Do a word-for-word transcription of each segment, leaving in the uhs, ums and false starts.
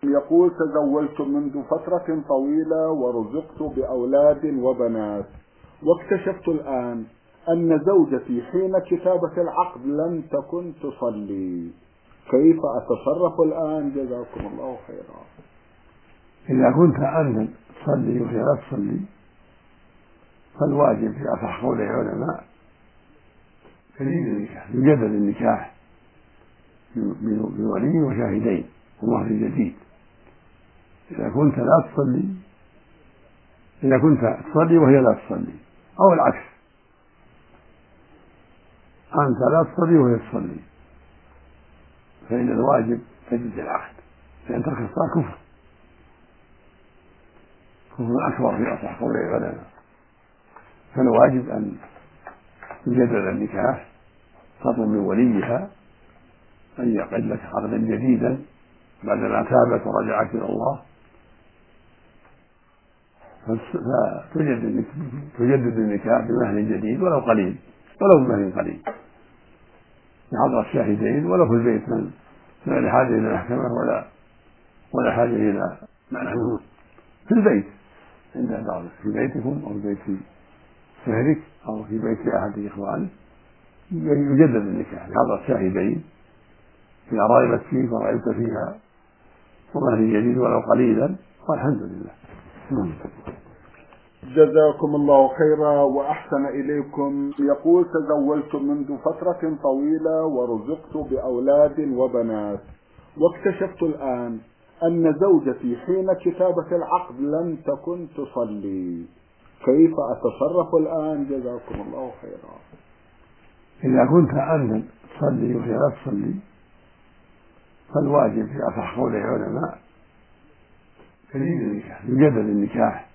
يقول: تزوجت منذ فترة طويلة ورزقت بأولاد وبنات، واكتشفت الآن أن زوجتي حين كتابة العقد لم تكن تصلي، كيف أتصرف الآن؟ جزاكم الله خيرا. إذا كنت أنت تصلي وهي لا تصلي فالواجب في أصح قول العلماء تجديد النكاح، يجدد النكاح بولي وشاهدين ومهر جديد. إذا كنت لا تصلي إذا كنت تصلي وهي لا تصلي، أو العكس، أنت لا تصلي وهي تصلي، فإن الواجب تجديد العقد، لأن ترك الصلاة كفر كفر أكبر في أصح قول العلماء. فالواجب أن يجدد النكاح، تطلب من وليها أن يعقد لك عقدا جديدا بعدما تابت ورجعت إلى الله، فتجدد تجدد النكاح بمهر جديد ولو قليل، ولو بمهر قليل بحضرة الشاهدين، ولو في البيت من لا حاجة إلى المحكمة ولا ولا حاجة إلى معنى في البيت، عند بعض في بيتكم أو في بيت شهرك أو في بيت أحد إخوانك، يجدد النكاح بحضرة الشاهدين إذا رغبت فيك ورغبت فيها ومهر جديد ولو قليلا، والحمد لله. جزاكم الله خيرا وأحسن إليكم. يقول: تزوجت منذ فترة طويلة ورزقت بأولاد وبنات، واكتشفت الآن أن زوجتي حين كتابة العقد لم تكن تصلي، كيف أتصرف الآن؟ جزاكم الله خيرا. إذا كنت أنت تصلي وهي لا تصلي فالواجب في أصح قول العلماء تجديد النكاح، يجدد النكاح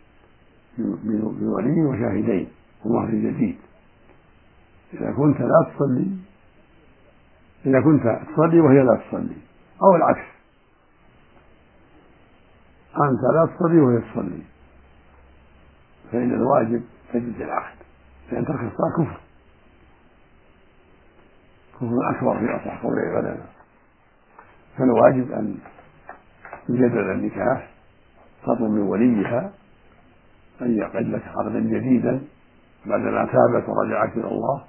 بولي وشاهدين ومهر جديد. إذا كنت لا تصلي إذا كنت تصلي وهي لا تصلي، أو العكس، أنت لا تصلي وهي تصلي، فإن الواجب تجديد العقد، لأن ترك الصلاة كفر كفر أكبر في أصح قول العلماء. فالواجب أن يجدد النكاح، تطلب من وليها أن يعقد لك عقدا جديدا بعدما تابت ورجعت إلى الله،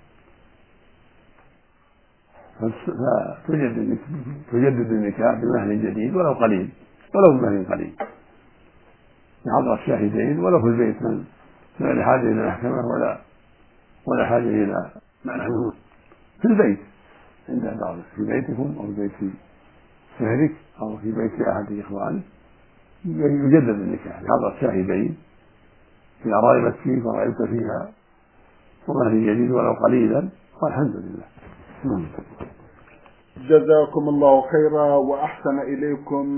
فتجدد تجدد النكاح بمهر جديد ولو قليل، ولو بمهر قليل بحضرة الشاهدين، ولو في البيت من لا حاجة إلى المحكمة ولا ولا حاجة إلى معنى في البيت، عند بعض في بيتكم أو في بيت شهرك أو في بيت أحد إخوانك، يجدد النكاح بحضرة الشاهدين إذا رغبت فيك ورغبت فيها ومهر جديد ولو قليلا، والحمد لله. جزاكم الله خيرا وأحسن إليكم.